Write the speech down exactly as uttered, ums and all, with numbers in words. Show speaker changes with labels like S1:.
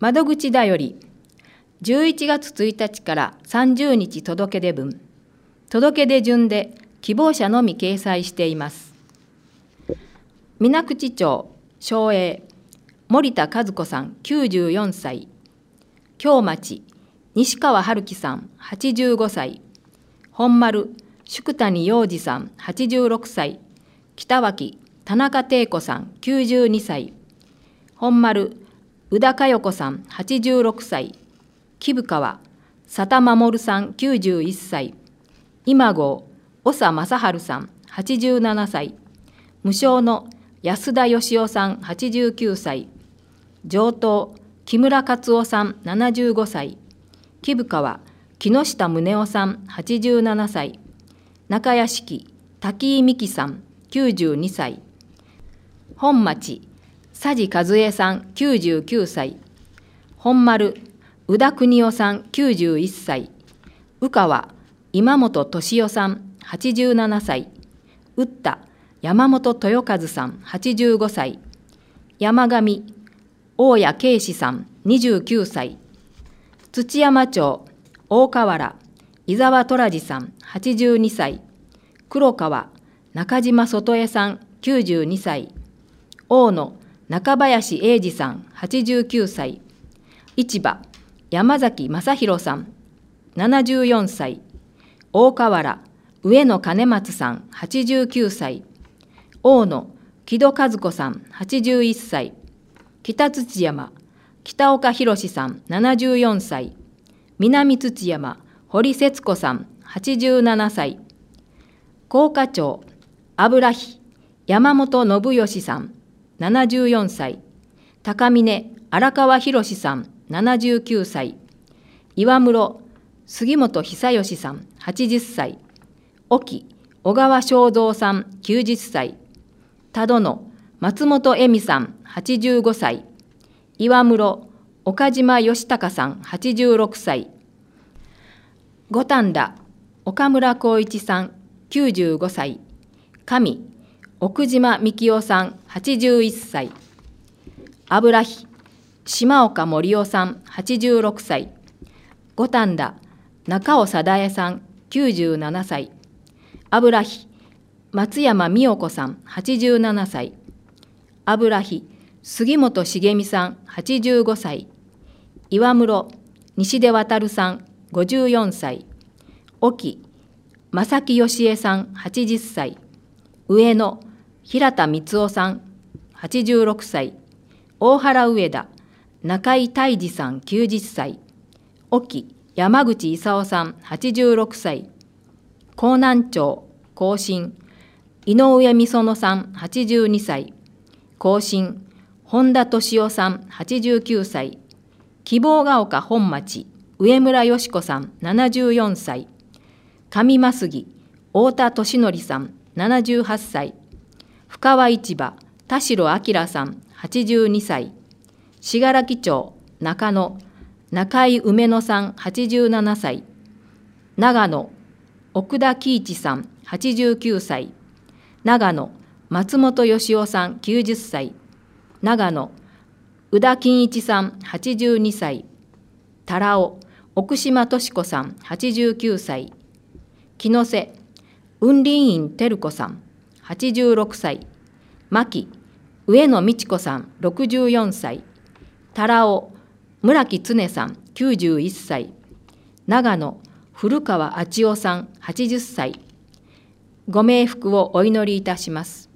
S1: 窓口だより、じゅういちがつついたちからさんじゅうにち届け出分、届け出順で希望者のみ掲載しています。水口町松栄、森田和子さんきゅうじゅうよんさい、京町西川春樹さんはちじゅうごさい、本丸宿谷洋二さんはちじゅうろくさい、北脇田中貞子さんきゅうじゅうにさい、本丸宇田佳代子さんはちじゅうろくさい、木生川佐田守さんきゅうじゅういっさい、今郷長正治さんはちじゅうななさい、無償の安田義雄さんはちじゅうきゅうさい、上東木村勝夫さんななじゅうごさい、木生川木下宗男さんはちじゅうななさい、中屋敷滝井美希さんきゅうじゅうにさい、本町佐治和恵さんきゅうじゅうきゅうさい、本丸宇田邦夫さんきゅうじゅういっさい、宇川今本俊夫さんはちじゅうななさい、宇田山本豊和さんはちじゅうごさい、山上大谷慶志さんにじゅうきゅうさい、土山町大河原伊沢虎次さんはちじゅうにさい、黒川中島外江さんきゅうじゅうにさい、大野中林英二さんはちじゅうきゅうさい、市場山崎正弘さんななじゅうよんさい、大河原上野兼松さんはちじゅうきゅうさい、大野木戸和子さんはちじゅういっさい、北土山北岡弘さんななじゅうよんさい、南土山堀節子さんはちじゅうななさい、甲賀町油木山本信義さんななじゅうよんさい、高峰荒川博さんななじゅうきゅうさい、岩室杉本久義さんはちじゅっさい、沖小川正蔵さんきゅうじゅっさい、多度野松本恵美さんはちじゅうごさい、岩室岡島義隆さんはちじゅうろくさい、五反田岡村光一さんきゅうじゅうごさい、上奥島幹夫さんはちじゅういっさい、油木島岡森夫さんはちじゅうろくさい、五反田中尾貞恵さんきゅうじゅうななさい、油木松山美代子さんはちじゅうななさい、油木杉本茂美さんはちじゅうごさい、岩室西出渉さんごじゅうよんさい、沖正木義恵さんはちじゅっさい、上野平田光夫さんはちじゅうろくさい、大原上田中井泰治さんきゅうじゅっさい、沖山口勲さんはちじゅうろくさい、江南町甲信井上美園さんはちじゅうにさい、甲信本田敏夫さんはちじゅうきゅうさい、希望ヶ丘本町上村よし子さんななじゅうよんさい、上増木太田俊則さんななじゅうはっさい、深川市場田代明さんはちじゅうにさい、信楽町中野中井梅野さんはちじゅうななさい、長野奥田喜一さんはちじゅうきゅうさい、長野松本義夫さんきゅうじゅっさい、長野宇田金一さんはちじゅうにさい、多良尾奥島敏子さんはちじゅうきゅうさい、木の瀬雲林院照子さんはちじゅうろくさい、牧上野美智子さんろくじゅうよんさい、多良尾村木常さんきゅうじゅういっさい、長野古川昭夫さんはちじゅっさい、ご冥福をお祈りいたします。